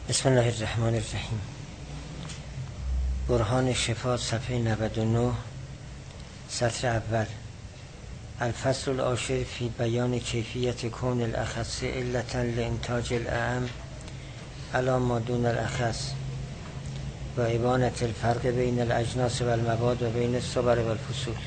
بسم الله الرحمن الرحیم. برهان شفا صفحه 99 سطر اول. الفصل العاشر فی بیان کیفیت کون الاخص علتا لانتاج الاعم علی ما دون الاخص و ابانت الفرق بین الاجناس و المواد و بین الصور و الفصول.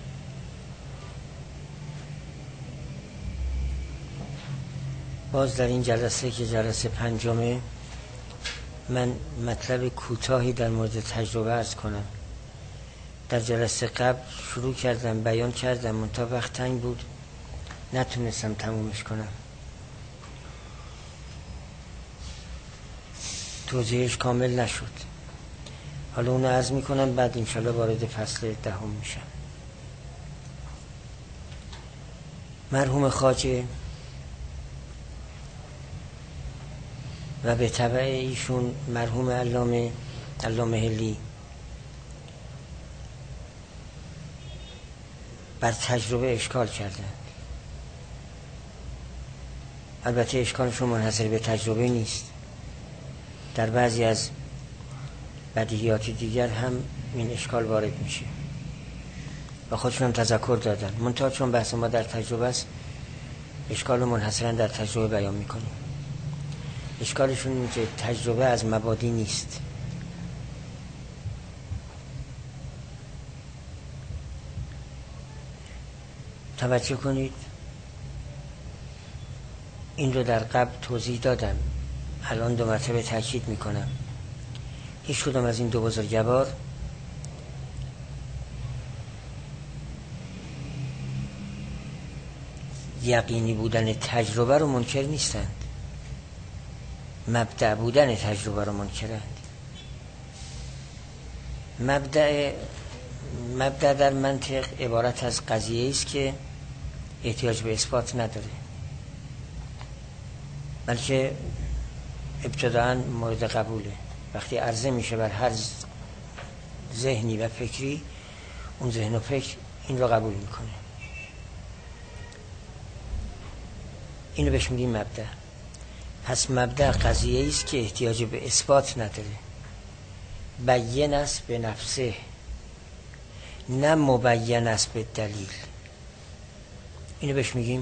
باز در این جلسه که جلسه پنجمه من مطلب کوتاهی در مورد تجربه عرض کنم. در جلسه قبل شروع کردم بیان کردم منتها وقت تنگ بود نتونستم تمومش کنم، توضیحش کامل نشد. حالا اونو عرض میکنم بعد انشالله وارد فصل دهم میشم. مرحوم خواجه و به تبع ایشون مرحوم علامه حلی بر تجربه اشکال کردن. البته اشکالشون منحصر به تجربه نیست، در بعضی از بدیهیات دیگر هم این اشکال وارد میشه و خودشون هم تذکر دادن. منتها چون بحث ما در تجربه است اشکال منحصرا در تجربه بیان میکنیم. اشکالشون اینه که تجربه از مبادی نیست. توجه کنید، این رو در قبل توضیح دادم، الان دو مرتبه تاکید میکنم. هیچ کدام از این دو بزرگوار یقینی بودن تجربه رو منکر نیستند، مبدأ بودن تجربه رو منکرند. مبدأ در منطق عبارت از قضیه است که احتیاج به اثبات نداره، بلکه ابتداءً مورد قبوله. وقتی عرضه میشه بر هر ذهنی و فکری، اون ذهن و فکر این رو قبول میکنه. اینو بهش میگیم مبدأ. پس مبدأ قضیه است که احتیاج به اثبات نداره، بیان است به نفسه، نه مبین است به دلیل. اینو بهش میگیم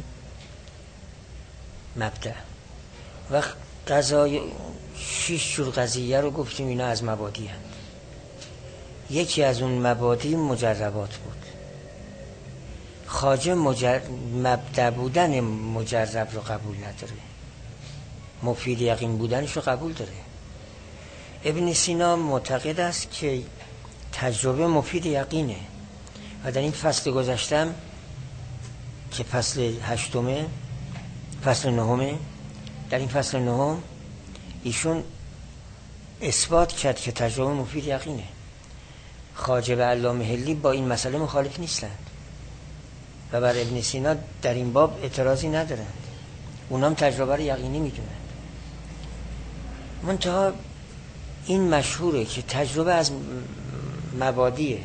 مبدأ. و قضای 6 جور قضیه رو گفتیم اینا از مبادی هست. یکی از اون مبادی مجربات بود. خواجه مبدأ بودن مجرب رو قبول نداره، مفید یقین بودنش رو قبول داره. ابن سینا معتقد است که تجربه مفید یقینه و در این فصل گذشتم که فصل 8، فصل 9، در این فصل 9 ایشون اثبات کرد که تجربه مفید یقینه. خواجه و علامه حلی با این مسئله مخالف نیستند و بر ابن سینا در این باب اعتراضی ندارند، اونام تجربه رو یقینی میدونند. منتها این مشهوره که تجربه از مبادیه.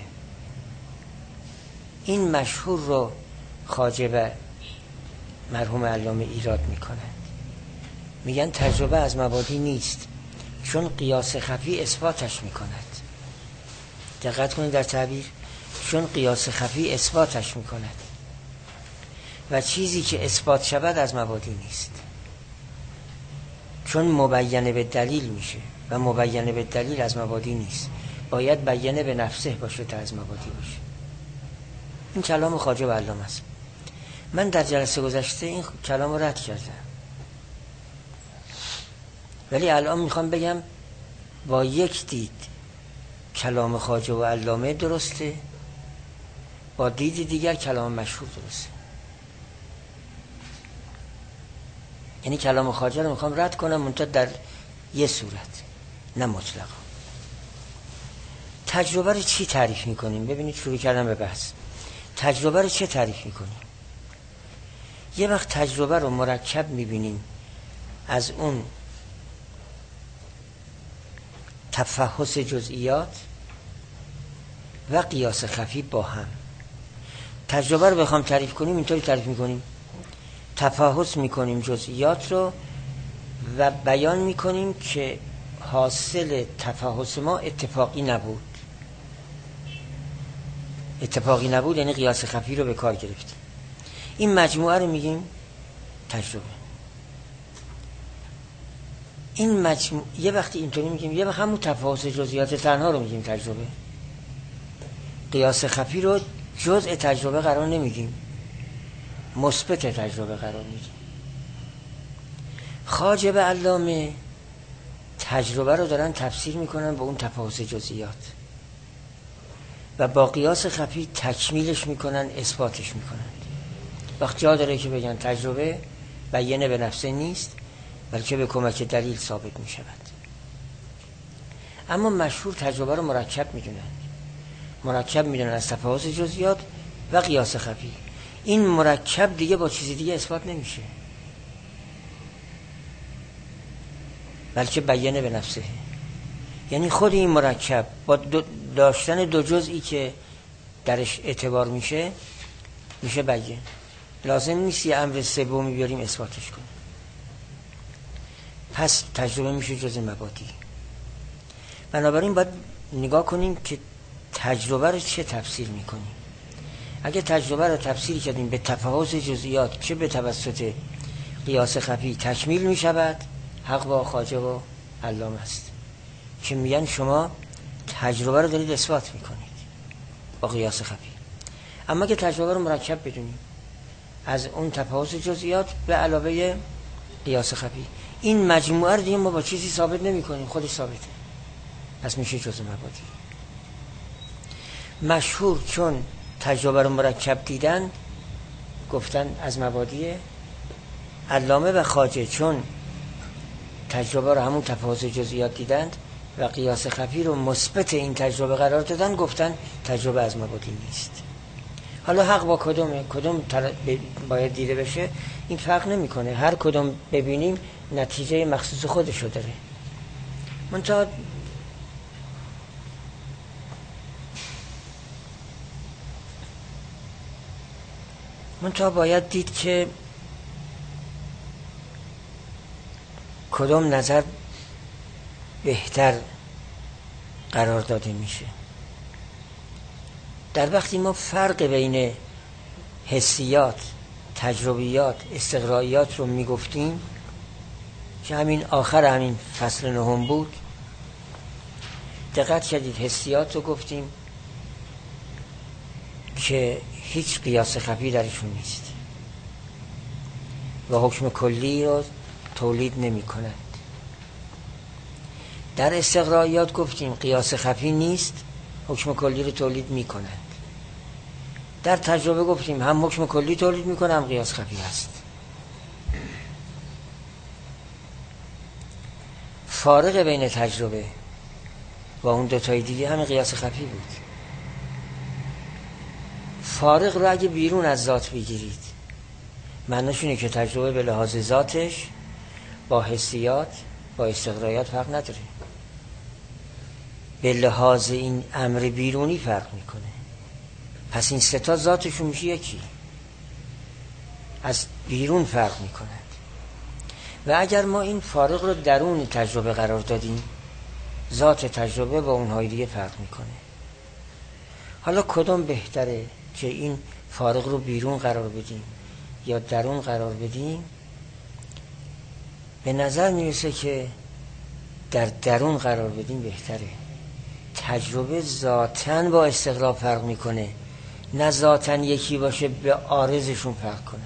این مشهور رو خواجه و مرحوم علامه ایراد میکنند، میگن تجربه از مبادی نیست چون قیاس خفی اثباتش میکند. دقت کنید در تعبیر، چون قیاس خفی اثباتش میکند و چیزی که اثبات شود از مبادی نیست، چون مبین به دلیل میشه و مبین به دلیل از مبادی نیست، باید بیان به نفسه باشه تا از مبادی باشه. این کلام خواجه و علامه است. من در جلسه گذشته این کلام رو رد کردم، ولی الان میخوام بگم با یک دید کلام خواجه و علامه درسته، با دید دیگر کلام مشهور درسته. یعنی کلام خواجه رو میخوام رد کنم منتها در یه صورت، نه مطلقا. تجربه رو چی تعریف میکنیم؟ ببینید شروع کردم به بحث. تجربه رو چه تعریف میکنیم؟ یه وقت تجربه رو مرکب میبینیم از اون تفحص جزئیات و قیاس خفی با هم. تجربه رو بخوام تعریف کنیم اینطوری تعریف میکنیم: تفحص میکنیم جزئیات رو و بیان میکنیم که حاصل تفحص ما اتفاقی نبود. اتفاقی نبود یعنی قیاس خفی رو به کار گرفتیم. این مجموعه رو میگیم تجربه. این مجموعه یه وقتی اینطوری میگیم، یه وقت همون تفاوت جزئیات تنها رو میگیم تجربه. قیاس خفی رو جزء تجربه قرار نمیدیم، مثبت تجربه قرار میدیم. خواجه به علامه تجربه رو دارن تفسیر میکنن با اون تفاوت جزئیات و با قیاس خفی تکمیلش میکنن، اثباتش میکنن. وقت جا داره که بگن تجربه بیانه به نفسه نیست بلکه به کمک دلیل ثابت میشود. اما مشهور تجربه رو مرکب میدونن از تفاوت جزئیات و قیاس خفی. این مرکب دیگه با چیزی دیگه اثبات نمیشه بلکه بیانه به نفسه. یعنی خود این مرکب با داشتن دو جزئی که درش اعتبار میشه بیان. لازم نیست یه امر سومی بیاریم اثباتش کنیم. پس تجربه میشه جزء مبادی. بنابراین باید نگاه کنیم که تجربه رو چه تفسیر میکنیم. اگه تجربه رو تفسیر کردیم به تفاوت جزئیات چه به توسط قیاس خفی تکمیل میشود، حق با خواجه و علامه است که میگن شما تجربه رو دارید اثبات میکنید با قیاس خفی. اما که تجربه رو مرکب بدونیم از اون تفاوت جزئیات به علاوه قیاس خفی، این مجموعه رو دیگه ما با چیزی ثابت نمی کنیم، خودش ثابته، پس میشه جزء مبادی. مشهور چون تجربه رو مرکب دیدن گفتن از مبادی. علامه و خواجه چون تجربه رو همون تفاوت جزئیات دیدند و قیاس خفی رو مثبت این تجربه قرار دادن گفتن تجربه از مبادی نیست. حالا حق با کدوم باید دیده بشه این فرق نمیکنه، هر کدوم ببینیم نتیجه مخصوص خودشو داره. منتها باید دید که کدوم نظر بهتر قرار داده میشه. در وقتی ما فرق بین حسیات، تجربیات، استقراییات رو میگفتیم که همین آخر همین فصل 9 بود، دقت کردید حسیات رو گفتیم که هیچ قیاس خفی درشون نیست و حکم کلی رو تولید نمی کنند. در استقراییات گفتیم قیاس خفی نیست، حکم کلی رو تولید می کنند. در تجربه گفتیم هم حکم کلی تولید می کنند هم قیاس خفی هست. فارق بین تجربه و اون دوتای دیگه همین قیاس خفی بود. فارق رو اگه بیرون از ذات بگیرید معنیش اینه که تجربه به لحاظ ذاتش با حسیات با استقرایات فرق نداره، به لحاظ این امر بیرونی فرق میکنه. پس این سه تا ذاتشون میشه یکی، از بیرون فرق میکنند. و اگر ما این فارق رو درون تجربه قرار دادیم ذات تجربه با اونهای دیگه فرق میکنه. حالا کدوم بهتره که این فارق رو بیرون قرار بدیم یا درون قرار بدیم؟ به نظر میرسه که در درون قرار بدیم بهتره. تجربه ذاتاً با استقرا فرق میکنه، نه ذاتاً یکی باشه به عارضشون فرق کنند.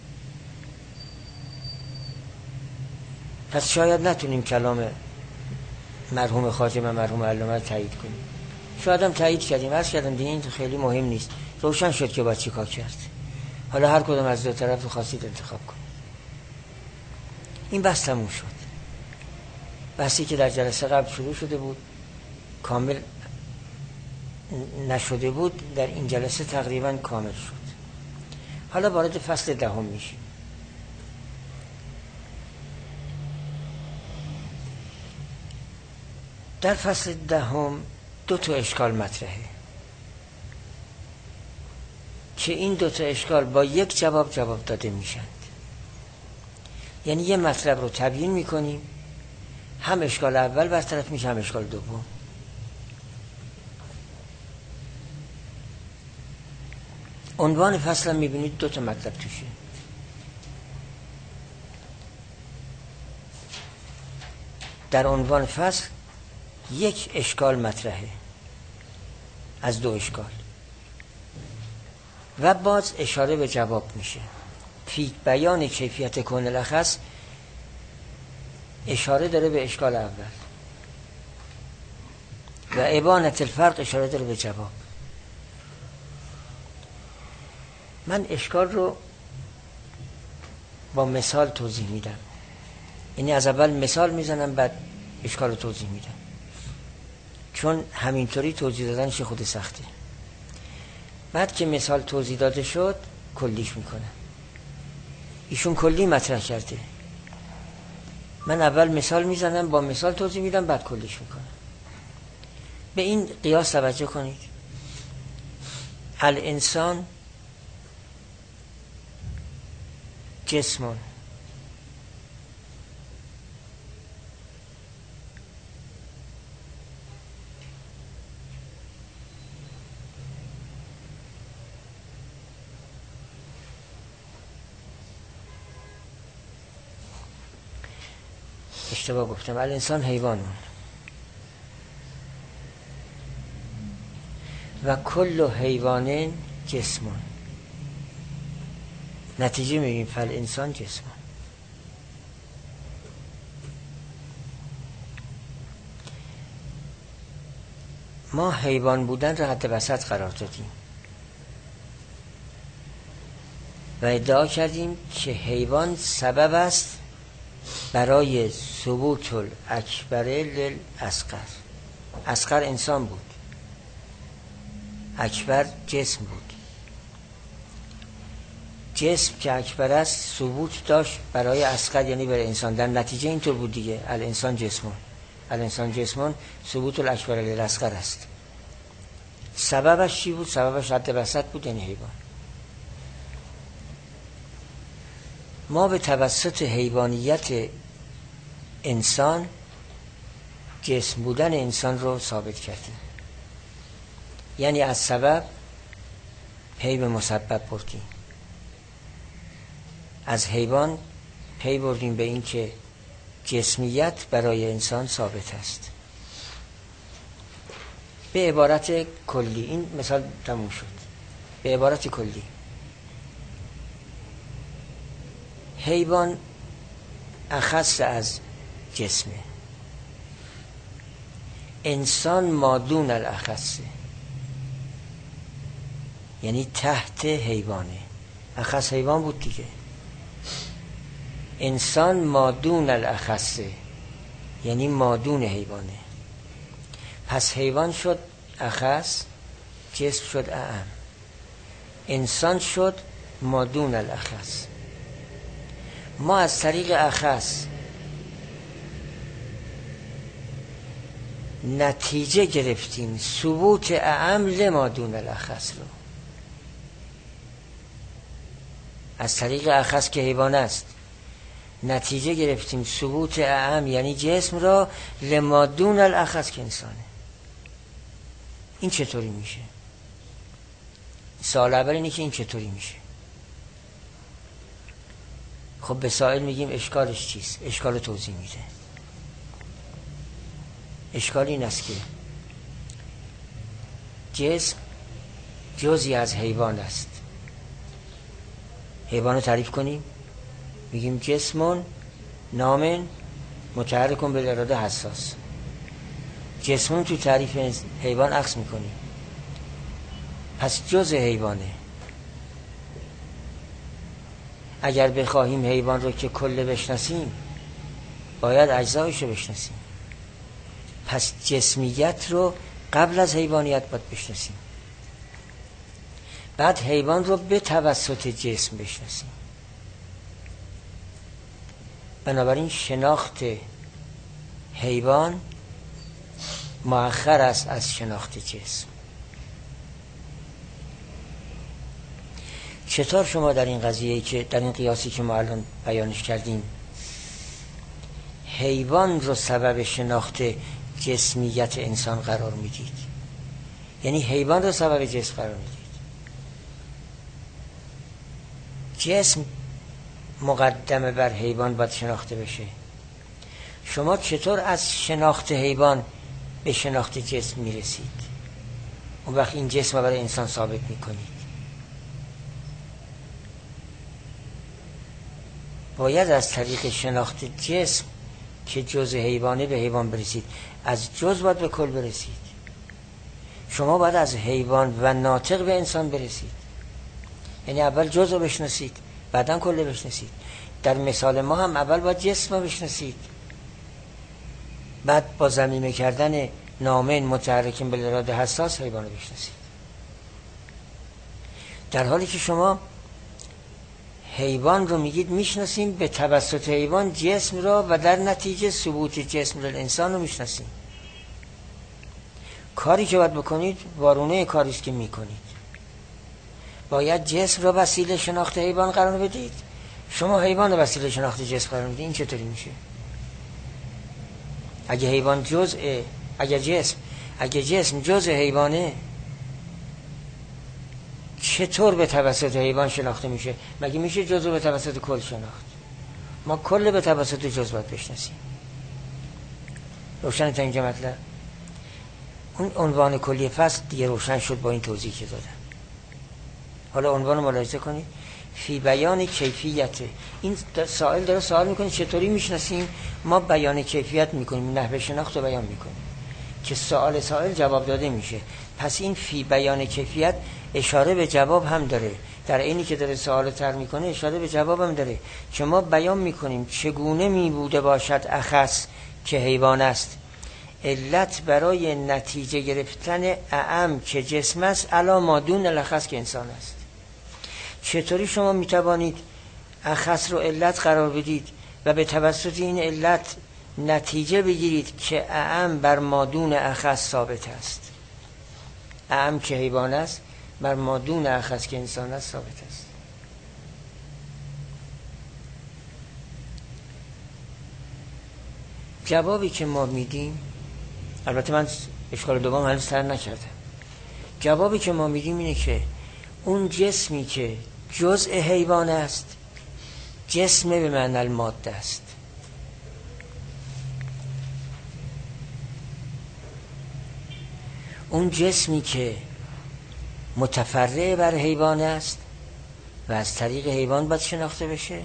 پس شاید نتونیم کلام مرحوم خواجه و مرحوم علامه رو تایید کنیم. شاید هم تایید کردیم، عرض کردم دیگه این خیلی مهم نیست، روشن شد که باید چی کار کرد. حالا هر کدوم از دو طرف رو خواستید انتخاب کنید. این بحث تموم شد. بحثی که در جلسه قبل شروع شده بود کامل نشده بود، در این جلسه تقریبا کامل شد. حالا وارد فصل 10 میشیم. در فصل 10 دو تا اشکال مطرحه که این دو تا اشکال با یک جواب داده میشن. یعنی یه مطلب رو تبیین میکنیم هم اشکال اول برطرف میشه هم اشکال دوم. عنوان فصل هم میبینید 2 تا مطلب توشه. در عنوان فصل 1 اشکال مطرحه از 2 اشکال و باز اشاره به جواب میشه. فی بیان کیفیت کون الاخص اشاره داره به اشکال اول و ابانت الفرق اشاره داره به جواب. من اشکال رو با مثال توضیح میدم، یعنی از اول مثال میزنم بعد اشکال رو توضیح میدم، چون همینطوری توضیح دادنش خود سخته. بعد که مثال توضیح داده شد کلیش میکنم. ایشون کلی مطرح کرده، من اول مثال میزنم با مثال توضیح میدم بعد کلیش میکنم. به این قیاس توجه کنید. الانسان جسمون اشتباه گفتم، الانسان حیوانون و کل حیوان جسمون. نتیجه میبینیم فالانسان جسمون. ما حیوان بودن را حد وسط قرار دادیم و ادعا کردیم که حیوان سبب است برای ثبوت الاکبر للاصغر. اصغر انسان بود، اکبر جسم بود. جسم که اکبر است ثبوت داشت برای اصغر، یعنی برای انسان. در نتیجه اینطور بود دیگه، الانسان جسمون. الانسان جسمون ثبوت الاکبر للاصغر است. سببش چی بود؟ سببش حد وسط بود، یعنی حیوان. ما به توسط حیوانیت انسان جسم بودن انسان رو ثابت کردیم، یعنی از سبب پی به مسبب بردیم. از حیوان پی بردیم به این که جسمیت برای انسان ثابت است. به عبارت کلی، این مثال تموم شد. به عبارت کلی، حیوان اخص از جسمه، انسان مادون الاخصه، یعنی تحت حیوانه. اخص حیوان بود دیگه، انسان مادون الاخصه یعنی مادون حیوانه. پس حیوان شد اخص، جسم شد اعم، انسان شد مادون الاخص. ما از طریق اخص نتیجه گرفتیم ثبوت اعم لمادون الاخص رو. از طریق اخص که حیوان است نتیجه گرفتیم ثبوت اعم یعنی جسم را لمادون الاخص که انسانه. این چطوری میشه؟ سوال اول اینه که این چطوری میشه. خب به سائل میگیم اشکالش چیست؟ اشکال رو توضیح میده. اشکال این است که جسم جزئی از حیوان است. حیوان رو تعریف کنیم، میگیم جسمون نامن متحرکون بالاراده حساس. جسمون تو تعریف حیوان عکس میکنیم، پس جز حیوانه. اگر بخواهیم حیوان رو که کل بشناسیم باید اجزایش رو بشناسیم. پس جسمیت رو قبل از حیوانیت باید بشناسیم، بعد حیوان رو به توسط جسم بشناسیم. بنابراین شناخت حیوان مؤخر است از شناخت جسم. چطور شما در این قضیه که در این قیاسی که ما الان بیانش کردیم حیوان رو سبب شناخت جسمیت انسان قرار میدید، یعنی حیوان رو سبب جسم قرار میدید. جسم مقدمه بر حیوان باید شناخته بشه. شما چطور از شناخت حیوان به شناخت جسم میرسید؟ اون وقت این جسم رو برای انسان ثابت میکنید. باید از طریق شناخت جسم که جزء حیوانه به حیوان برسید، از جزء باید به کل برسید. شما باید از حیوان و ناطق به انسان برسید، یعنی اول جزء رو بشناسید بعداً کل بشناسید. در مثال ما هم اول باید جسم رو بشناسید، بعد با ضمیمه کردن نامین متحرکین بالاراده حساس حیوان رو بشناسید. در حالی که شما حیوان رو میگید میشناسیم، به توسط حیوان جسم را و در نتیجه ثبوت جسم را انسان رو میشناسیم. کاری که باید بکنید وارونه کاریست که میکنید. باید جسم را وسیله شناخت حیوان قرار بدید، شما حیوان رو وسیله شناخت جسم قرار بدید. این چطوری میشه؟ اگه حیوان جزء، اگه جسم جزء حیوانه، چطور به توسط حیوان شناخته میشه؟ مگه میشه جزء به توسط کل شناخت؟ ما کل به توسط جزء باید بشناسیم. روشن تا اینجا مطلب؟ اون عنوان کلی فصل دیگه روشن شد با این توضیح که دادم. حالا عنوان ملاحظه کنید، فی بیان کیفیت. این سائل داره سوال میکنه چطوری میشناسیم؟ ما بیان کیفیت میکنیم، نحوه شناخت رو بیان میکنیم که سائل جواب داده میشه. پس این فی بیان کیفیت اشاره به جواب هم داره، در اینی که داره سوال طرح میکنه اشاره به جواب هم داره که ما بیان میکنیم چگونه میبوده باشد اخص که حیوان است، علت برای نتیجه گرفتن اعم که جسم است علا ما دون الاخص که انسان است. چطوری شما میتوانید اخص رو علت قرار بدید و به توسط این علت نتیجه بگیرید که اعم بر ما دون اخص ثابت است؟ اعم که حیوان است بر ما دون اخص که انسان است ثابت است. جوابی که ما میدیم، البته من اشکال دوم هنوز طرح نکردم، جوابی که ما میدیم اینه که اون جسمی که جزء حیوان است جسم به معنی الماده است. اون جسمی که متفرع بر حیوان است و از طریق حیوان باید شناخته بشه،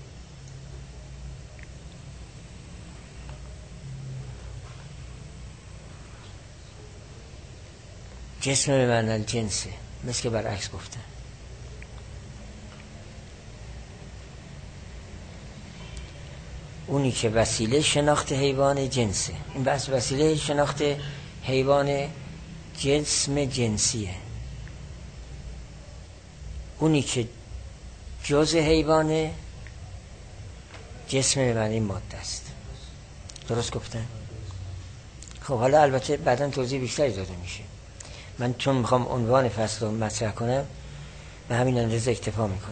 جسم به معنی الجنسه، مثل که برعکس گفتن. اونی که وسیله شناخت حیوان جنسه، این بس وسیله شناخت حیوان جسم جنسیه. اونی که جزء حیوانه جسم به معنی ماده است. درست گفتن؟ خب حالا البته بعداً توضیح بیشتری داده میشه. من چون میخوام عنوان فصل رو مطرح کنم به همین اندازه اکتفا میکنم.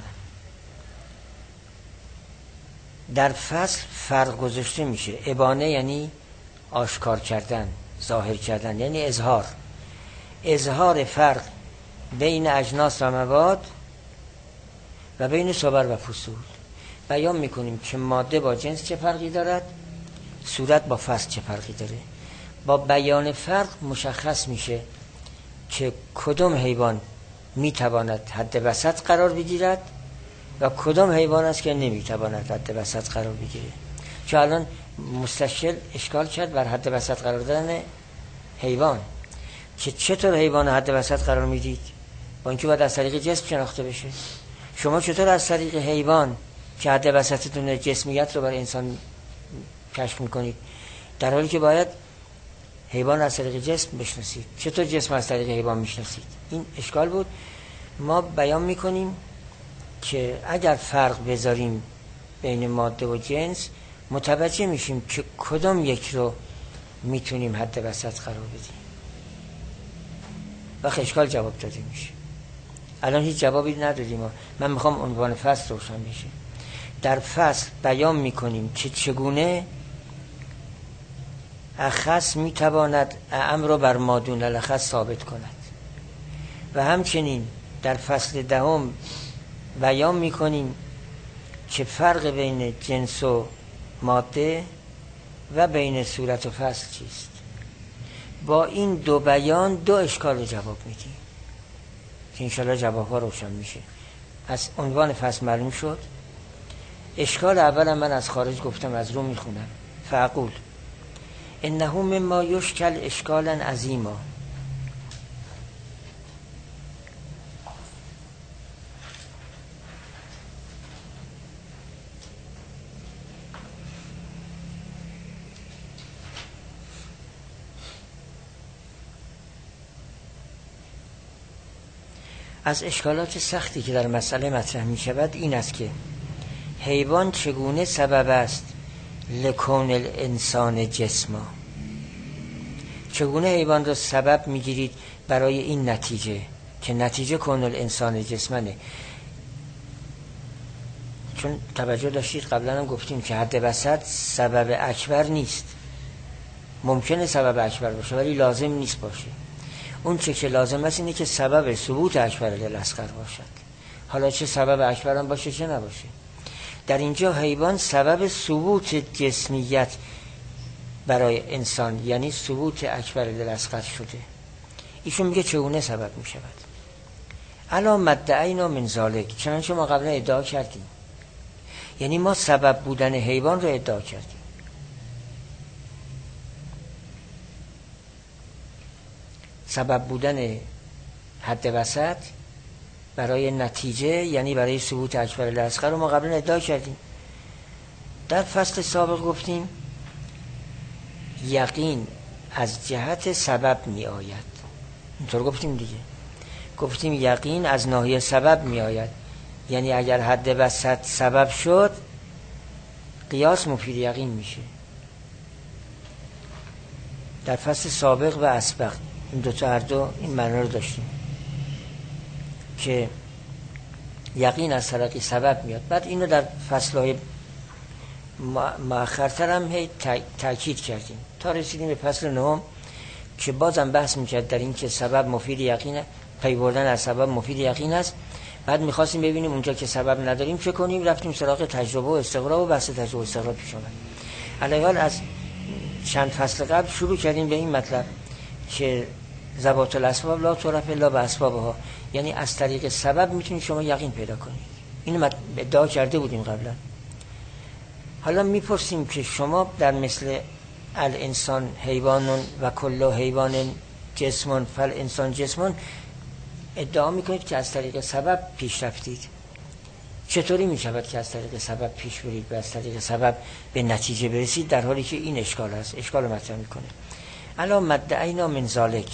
در فصل فرق گذاشته میشه. ابانه یعنی آشکار کردن، ظاهر کردن، یعنی اظهار فرق بین اجناس و مواد و بین صور و فصول. بیان میکنیم که ماده با جنس چه فرقی دارد، صورت با فصل چه فرقی داره. با بیان فرق مشخص میشه که کدام حیوان میتواند حد وسط قرار بگیرد و کدام حیوان است که نمیتواند حد وسط قرار بگیره. چون الان مستشکل اشکال کرد بر حد وسط قرار دادن حیوان، که چطور حیوان حد وسط قرار میدید؟ با اینکه باید از طریق جسم شناخته بشه. شما چطور از طریق حیوان که حد وسطتون جسمیت رو برای انسان کشف میکنید، در حالی که باید حیوان از طریق جسم بشناسید؟ چطور جسم از طریق حیوان میشناسید؟ این اشکال بود. ما بیان میکنیم که اگر فرق بذاریم بین ماده و جنس متوجه میشیم که کدام یک رو میتونیم حد وسط قرار بدیم و اشکال جواب داده میشه. الان هیچ جوابی ندادیم. من میخوام عنوان فصل روشن بشه. در فصل بیان میکنیم که چگونه اخص میتواند اعم را بر ما دون الاخص ثابت کند. و همچنین در فصل دهم بیان میکنیم که فرق بین جنس و ماده و بین صورت و فصل چیست. با این دو بیان دو اشکال رو جواب میدیم که انشاءالله جوابها روشن میشه. از عنوان فصل معلوم شد. اشکال اول من از خارج گفتم، از رو میخونم. فاقول انه مما یشکل اشکالا عظیما. از اشکالات سختی که در مسئله مطرح می شود این است که حیوان چگونه سبب است لکون الانسان جسما. چگونه حیوان را سبب می گیرید برای این نتیجه که نتیجه کون الانسان جسمانه. چون توجه داشتید قبلا هم گفتیم که حد وسط سبب اکبر نیست. ممکنه سبب اکبر باشه ولی لازم نیست باشه. اون چه که لازم است اینه که سبب ثبوت اکبر الاصغر باشد. حالا چه سبب اکبر هم باشه چه نباشه. در اینجا حیوان سبب ثبوت جسمیت برای انسان، یعنی ثبوت اکبر الاصغر شده. ایشون میگه چگونه سبب میشود. الا مدعینا من ذالک، چنانچه ما قبلا ادعا کردیم. یعنی ما سبب بودن حیوان رو ادعا کردیم. سبب بودن حد وسط برای نتیجه، یعنی برای ثبوت اکبر الاصغر رو ما قبلا ادعا کردیم. در فصل سابق گفتیم یقین از جهت سبب می آید. اینطور گفتیم دیگه. گفتیم یقین از ناحیه سبب می آید. یعنی اگر حد وسط سبب شد قیاس مفید یقین میشه. در فصل سابق و اسبق این دوتا هر دو این معنی رو داشتیم که یقین از طریق سبب میاد. بعد اینو در فصلهای مؤخرتر هم تأکید کردیم تا رسیدیم به فصل نهم که بازم بحث میکرد در این که سبب مفید یقینه، پی بردن از سبب مفید یقین است. بعد میخواستیم ببینیم اونجا که سبب نداریم چه کنیم. رفتیم سراغ تجربه و استقرا و بحث تجربه و استقرا پیش آمد. علی‌حال از چند فصل قبل شروع کردیم به این مطلب که ذوات الاسباب لا تعرف الا باسبابها، یعنی از طریق سبب میتونید شما یقین پیدا کنید. اینو ادعا کرده بودیم قبلا. حالا میپرسیم که شما در مثل الانسان حیوان و کل حیوان جسم فالانسان جسم ادعا میکنید که از طریق سبب پیش رفتید. چطوری میشود که از طریق سبب پیش برید و از طریق سبب به نتیجه برسید، در حالی که این اشکال است. اشکال رو مطرح میکنه. الا مدعینا من ذالک،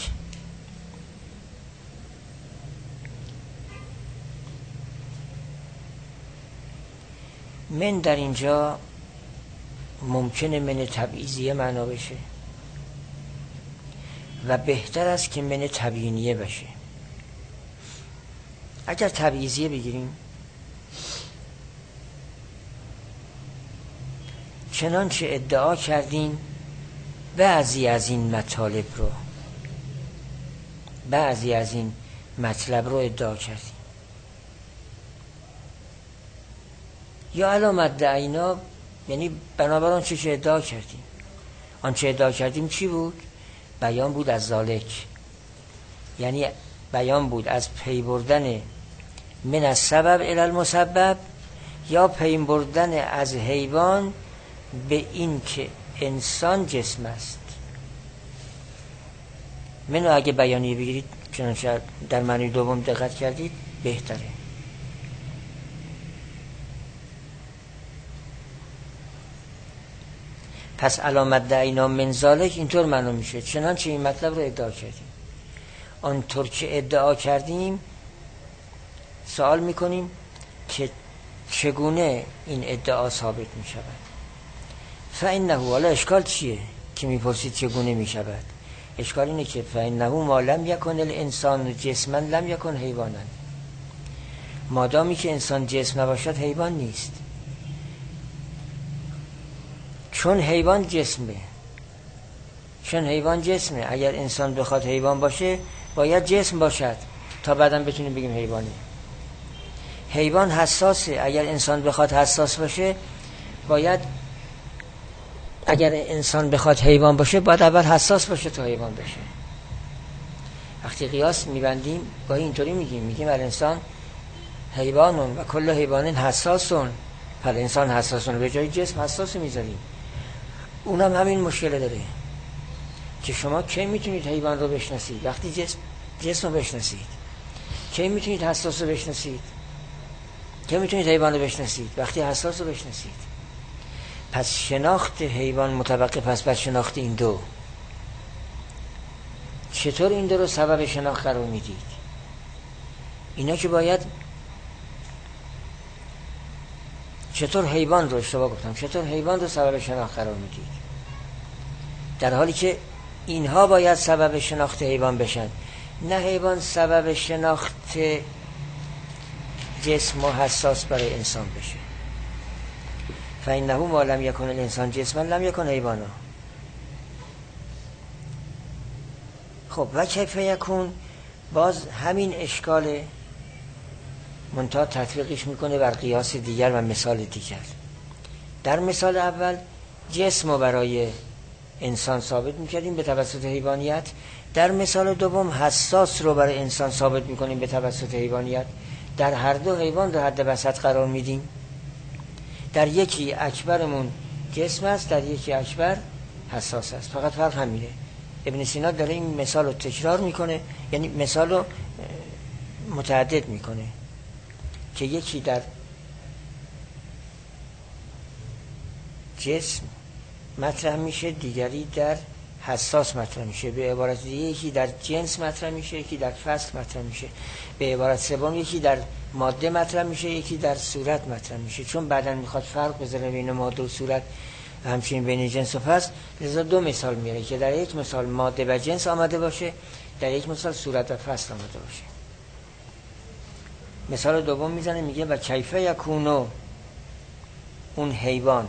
من در اینجا ممکنه من تبعیضیه معنا بشه و بهتر است که من تبیینیه بشه. اگر تبعیضیه بگیریم چنانچه ادعا کردیم بعضی از این مطالب رو، بعضی از این مطلب رو ادعا کردیم. یا علامت دعینا یعنی بنابرای آنچه که ادعا کردیم. آنچه ادعا کردیم چی بود؟ بیان بود از ذالک، یعنی بیان بود از پی بردن من از سبب الی المسبب، یا پی بردن از حیوان به این که انسان جسم است. منو اگه بیانیه بگیرید چنانچه در معنی دوم دقت کردید بهتره. پس علامت دعینا من ذالک اینطور معلوم میشه چنانچه این مطلب رو ادعا کردیم. آنطور که ادعا کردیم سوال میکنیم که چگونه این ادعا ثابت میشود. فانه، حالا اشکال چیه که میپرسید چگونه میشود؟ اشکال اینه که فانه ما لم یکن الانسان جسما لم یکن حیوانا. مادامی که انسان جسم نباشد حیوان نیست. چون حیوان جسمه چون حیوان جسمه. اگر انسان بخواد حیوان باشه باید جسم باشد تا بعداً بتونیم بگیم حیوانه. حیوان حساسه. اگر انسان بخواد حساس باشه باید، اگر انسان بخواد حیوان باشه باید اول حساس باشه تا حیوان بشه. وقتی قیاس میبندیم گاهی اینطوری میگیم الانسان حیوانون و کل حیوانین حساسون. پر انسان حساسون به جای جسم حساس میذاریم. اونم همین مشکل داره که شما کی میتونید حیوان رو بشناسید؟ وقتی جسم رو بشناسید. کی میتونید حساس رو بشناسید؟ کی میتونید حیوان رو بشناسید؟ وقتی حساس رو بشناسید. پس شناخت حیوان متوقف است بر شناخت این دو. چطور این دو رو سبب شناخت قرار میدید؟ اینا که باید، چطور حیوان رو، اشتباه گفتم، چطور حیوان رو سبب شناخت قرار میدید در حالی که اینها باید سبب شناخت حیوان بشن، نه حیوان سبب شناخت جسم و حساس برای انسان بشه. فإنه ما لم یکن الانسان جسما لم یکن حیوانا. خب و کیف یکون، باز همین اشکال منتها تطبیقش میکنه بر قیاس دیگر و مثال دیگر. در مثال اول جسم رو برای انسان ثابت میکردیم به توسط حیوانیت. در مثال دوم حساس رو برای انسان ثابت میکنیم به توسط حیوانیت. در هر دو حیوان رو حد وسط قرار میدیم. در یکی اکبرمون جسم است، در یکی اکبر حساس است. فقط فرق همینه. ابن سینا داره این مثال رو تکرار میکنه، یعنی مثال رو متعدد میکنه که یکی در جسم مطرح میشه، دیگری در حساس مطرح میشه. به عبارت دیگه یکی در جنس مطرح میشه، یکی در فصل مطرح میشه. به عبارت سوم یکی در ماده مطرح میشه، یکی در صورت مطرح میشه. چون بعداً میخواد فرق بذاره بین ماده و صورت، همچنین بین جنس و فصل، لذا دو مثال میاره که در یک مثال ماده و جنس آمده باشه، در یک مثال صورت و فصل آمده باشه. مثال دوم میزنه، میگه و کیف یکونو، اون حیوان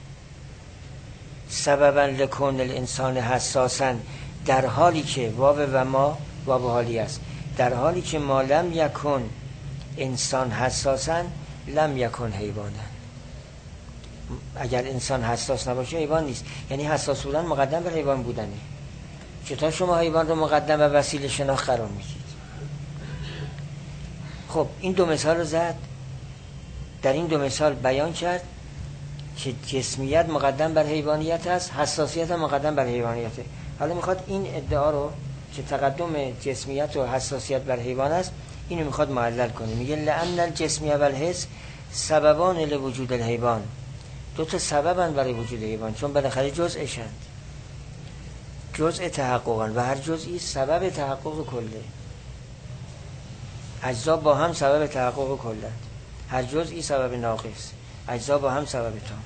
سببا لکون الانسان حساسا، در حالی که واو و ما واو حالی است، در حالی که ما لم یکن انسان حساسا لم یکن حیوانا. اگر انسان حساس نباشه حیوان نیست. یعنی حساس بودن مقدم بر حیوان بودنه. چطور شما حیوان رو مقدم و وسیله شناخت قرار میدید؟ خب این دو مثال رو زد. در این دو مثال بیان کرد که جسمیت مقدم بر حیوانیت است، حساسیت مقدم بر حیوانیته. حالا میخواد این ادعا رو که تقدم جسمیت و حساسیت بر حیوان است، اینو میخواد معلل کنه. میگه لأن الجسمیه و الحس سببان لوجود الحیوان، دو تا سببن برای وجود حیوان، چون بالاخره جزءشند، جزء تحققن و هر جزئی سبب تحقق کله. اجزا با هم سبب تحقق کلند، هر جزئی سبب ناقص، اجزا با هم سبب تام.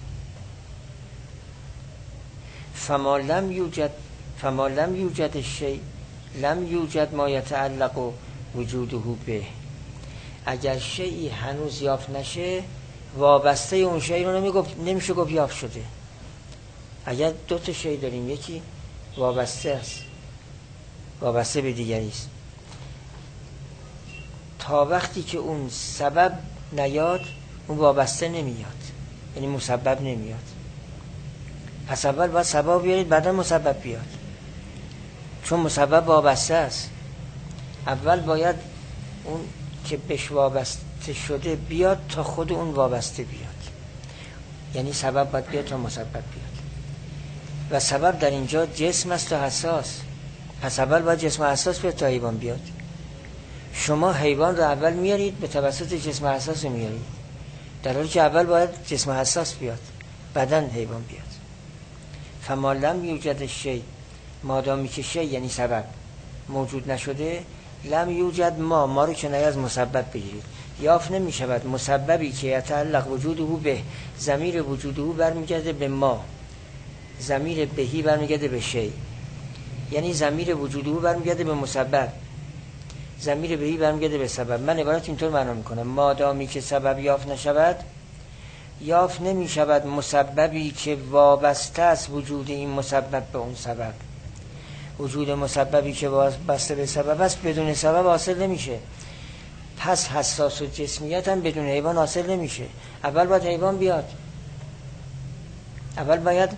فما لم یوجد الشیء لم یوجد ما یتعلق وجوده به. اگر شیئی هنوز یافت نشه، وابسته اون شیء رو نمیشه گفت یافت شده. اگر دو تا شیء داریم، یکی وابسته است، وابسته به دیگری است، تا وقتی که اون سبب نیاد اون وابسته نمیاد، یعنی مسبب نمیاد. پس اول باید سبب بیارید بعدا مسبب بیاد، چون مسبب وابسته است. اول باید اون که بهش وابسته شده بیاد تا خود اون وابسته بیاد، یعنی سبب باید بیاد تا مسبب بیاد. و سبب در اینجا جسم است و حساس. پس اول باید جسم حساس بیاد تا حیوان بیاد. شما حیوان رو اول میارید به توسط جسم حساس میارید، در حالی که اول باید جسم حساس بیاد بعدن حیوان بیاد. فما لم یوجد الشیء، مادامی که شیء یعنی سبب موجود نشده، لم یوجد ما رو کنایه از مسبب بگیرید، یافت نمی شود مسببی که یتعلق وجوده به، ضمیر وجوده برمیگرده به ما، ضمیر بهی برمیگرده به شیء، یعنی ضمیر وجوده برمیگرده به مسبب، ضمیر بهی برمیگرده به سبب. من عبارت اینطور معنا میکنم، مادامی که سبب یافت نشود یافت نمی شود مسببی که وابسته است وجود این مسبب به اون سبب. وجود مسببی که وابسته به سبب است بدون سبب حاصل نمیشه. پس حساس و جسمیت هم بدون حیوان حاصل نمیشه. اول باید حیوان بیاد. اول باید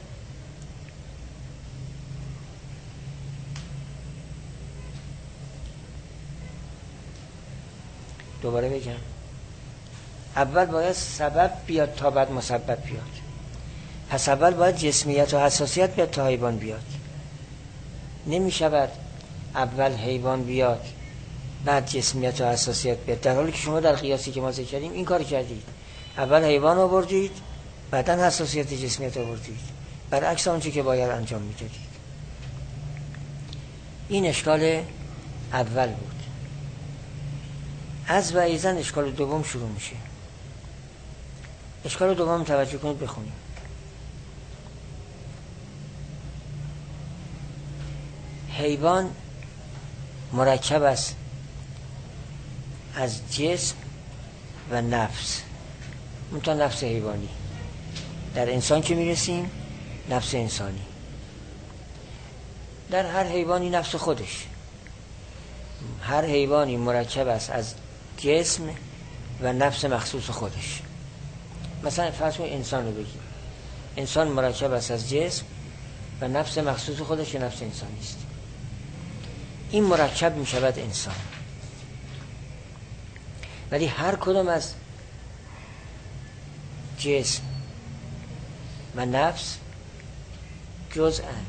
دوباره بگم، اول باید سبب بیاد تا بعد مسبب بیاد. پس اول باید جسمیت و حساسیت بیاد تا حیوان بیاد. نمی شود اول حیوان بیاد بعد جسمیت و حساسیت بیاد، در حالی که شما در قیاسی که ما ذکر کردیم این کار کردید. اول حیوان آوردید بعدن حساسیت جسمیت آوردید، برعکس آنچه که باید انجام میدادید. این اشکال اول بود. از و ایزن اشکال دوم شروع میشه. اشکال دوم توجه کنید بخونیم. حیوان مرکب است از جسم و نفس، منتها نفس حیوانی. در انسان که میرسیم نفس انسانی، در هر حیوانی نفس خودش. هر حیوانی مرکب است از جسم و نفس مخصوص خودش. مثلا فرض کنید انسان رو بگیم، انسان مرکب است از جسم و نفس مخصوص خودش که نفس انسانی است. این مرکب می شود انسان. ولی هر کدام از جسم و نفس جزء اند.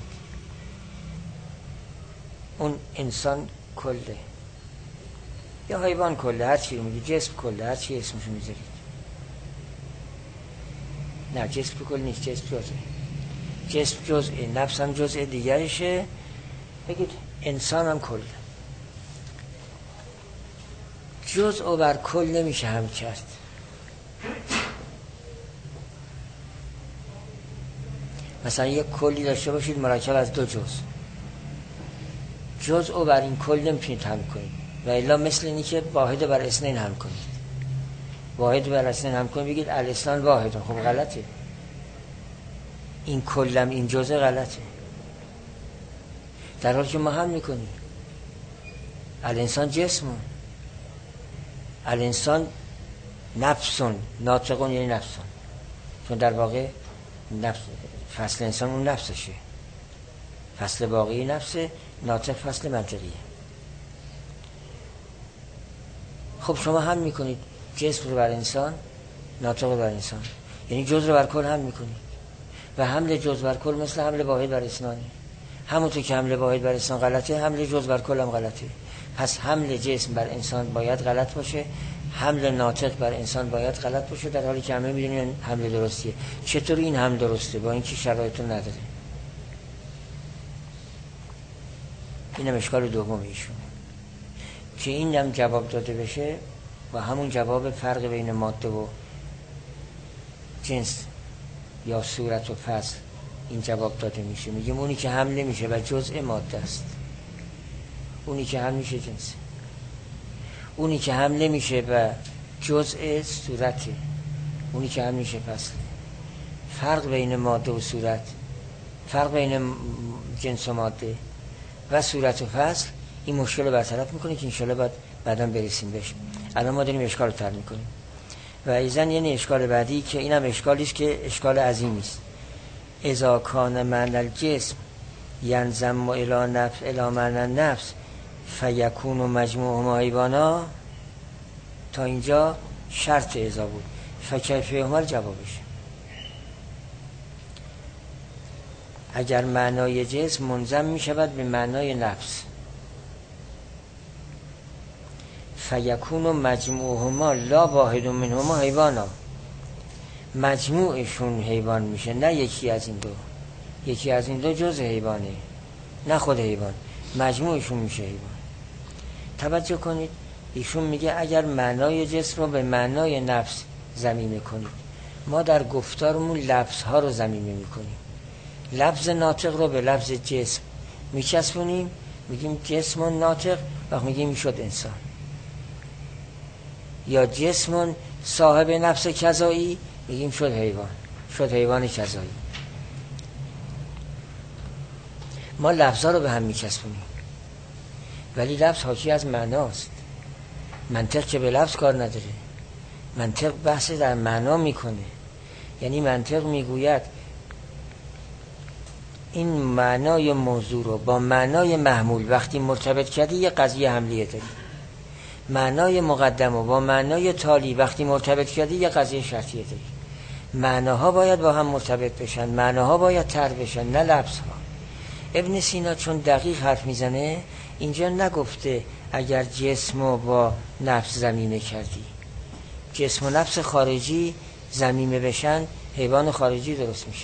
اون انسان کله یا حیوان کله، هر چی رو میگی، جسم کله، هر چی اسمشو میذارید. نه، جسم کل نیست، جسم جزء. جسم جزء، نفس هم جزء دیگرشه. بگید انسان هم کل. جزء بر کل نمیشه هم کرد. مثلا یک کلی داشته باشید مرکب از دو جزء بر این کل نمیتونید هم کنید، و الا مثل اینی که واحد بر اثنین هم کنید. واحد بر اثنین هم کنید بگید الاثنان واحد، خب غلطه. این کلم این جزء غلطه، در حالی که ما هم میکنیم. الانسان جسمون، الانسان نفسون، ناطقون یعنی نفسون، چون در واقع نفس فصل انسان اون نفسشه، فصل باقی نفسه، ناطق فصل منطقیه. خب شما هم میکنید جسم رو بر انسان، ناطق رو بر انسان، یعنی جزء رو بر کل هم میکنید. و حمل جزء بر کل مثل حمل واحد بر اثنانه. همونطور که حمل واحد بر انسان غلطه، حمل جزء بر کل هم غلطه. پس حمل جسم بر انسان باید غلط باشه، حمل ناطق بر انسان باید غلط باشه، در حالی که همه میدونیم حمل درستیه. چطور این هم درسته با اینکه شرایطو نداره؟ اینم اشکال دوم ایشون که این هم جواب داده بشه و همون جواب فرق بین ماده و جنس یا صورت و فصل این جواب داده میشه. میگیم اونی که هم نمیشه و جزء ماده است، اونی که هم میشه جنسه. اونی که هم نمیشه و جزء صورته، اونی که هم میشه فصله. فرق بین ماده و صورت، فرق بین جنس و ماده و صورت و فصل این مشکل رو برطرف میکنه که انشالله بعدا برسیم بهش. الان ما داریم اشکال رو طرح میکنیم. و ایزن یعنی اشکال بعدی که اینم اشکالی است که اشکال عظیمی است. اذا کان معنی الجسم ینضم الی معنی النفس فیکون مجموعهما حیوانا. تا اینجا شرط اذا بود، فکیف یعمل جوابش. اگر معنای جسم منضم می شود به معنای نفس، فیکون مجموعهما لا واحد منهما حیوانا، مجموعشون حیوان میشه، نه یکی از این دو. یکی از این دو جزء حیوانه، نه خود حیوان، مجموعشون میشه حیوان. توجه کنید، ایشون میگه اگر معنای جسم رو به معنای نفس ضمیمه کنید. ما در گفتارمون لفظ ها رو ضمیمه میکنیم. لفظ ناطق رو به لفظ جسم میچسبونیم، میگیم جسم ناطق، و میگیم میشد انسان. یا جسم صاحب نفس کذایی، میگیم شد حیوان، شد حیوان کذایی. ما لفظا رو به هم میچسبونیم، ولی لفظ حاکی از معناست. منطق که به لفظ کار نداره، منطق بحث در معنا میکنه. یعنی منطق میگوید این معنای موضوع رو با معنای محمول وقتی مرتبط کردی یه قضیه حملیه داری، معنای مقدم رو با معنای تالی وقتی مرتبط کردی یه قضیه شرطیه داری. معناها باید با هم مرتبط بشن، معناها باید طرح بشن، نه لفظها. ابن سینا چون دقیق حرف میزنه اینجا نگفته اگر جسم رو با نفس ضمیمه کردی، جسم و نفس خارجی ضمیمه بشن حیوان خارجی درست میشه.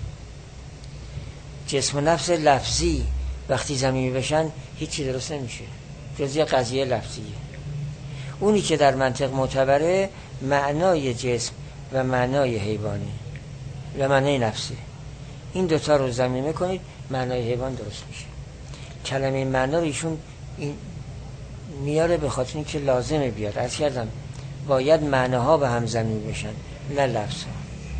جسم و نفس لفظی وقتی ضمیمه بشن هیچی درست نمیشه جز یه قضیه لفظیه. اونی که در منطق معتبره معنای جسم و معنای حیوانه و معنای نفسه. این دوتا رو ضمیمه کنید معنای حیوان درست میشه. کلمه معنا رو ایشون میاره به خاطر اینکه لازمه بیاد. عرض کردم باید معناها به هم ضمیمه بشن نه لفظها.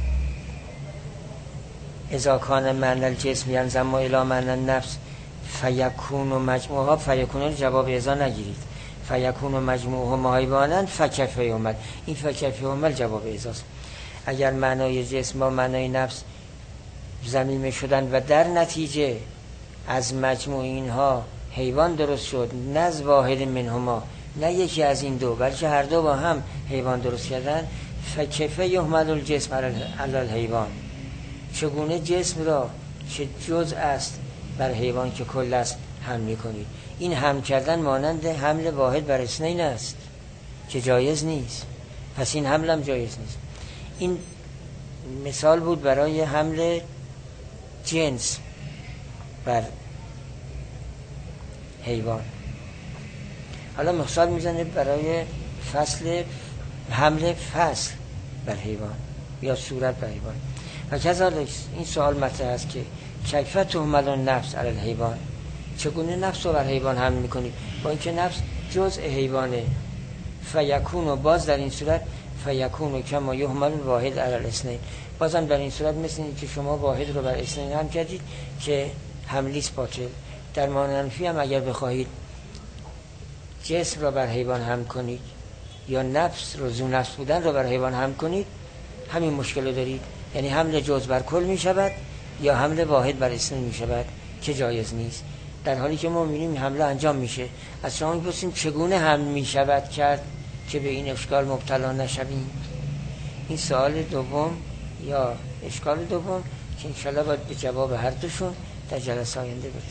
اذا کان معنی الجسم ینضم الی معنی النفس فیکون و مجموعها، فیکون رو جواب اذا نگیرید، فیکون و مجموعها حیوانا فکیف یعمل، این فکیف یعمل جواب اذاست. اگر معنای جسم با معنای نفس ضمیمه شدن و در نتیجه از مجموع اینها حیوان درست شد، نه از واحد منهما، نه یکی از این دو بلکه هر دو با هم حیوان درست کردن، فکیف یحمل الجسم علی الحیوان، چگونه جسم را که جزء است بر حیوان که کل است حمل می‌کنید. این حمل کردن مانند حمل واحد بر اثنین است که جایز نیست، پس این حمل هم جایز نیست. این مثال بود برای حمل جنس بر حیوان. حالا مثال میزنه برای فصل حمل فصل بر حیوان یا صورت بر حیوان. و کذالک این سوال مطرح است که کیف تحمل النفس علی الحیوان، چگونه نفس رو بر حیوان حمل میکنید با اینکه نفس جزء حیوانه. فیکون و باز در این صورت فیکون کما یحمل واحد علی الاثنین، بازم در این صورت مثل این که شما واحد رو بر اثنین حمل کردید که حملیست باطل. در معنی هم اگر بخواهید جسم رو بر حیوان حمل کنید یا نفس رو ذو نفس بودن رو بر حیوان حمل کنید همین مشکل رو دارید. یعنی حمل جزء بر کل می شود یا حمل واحد بر اثنین می شود که جایز نیست. در حالی که ما می‌بینیم حمله انجام میشه، از شما می‌پرسیم چگونه حمل می شود کرد که به این اشکال مبتلا نشویم. این سوال دوم یا اشکال دوم که انشالله باید به جواب هر دوشون در جلسه آینده برسیم.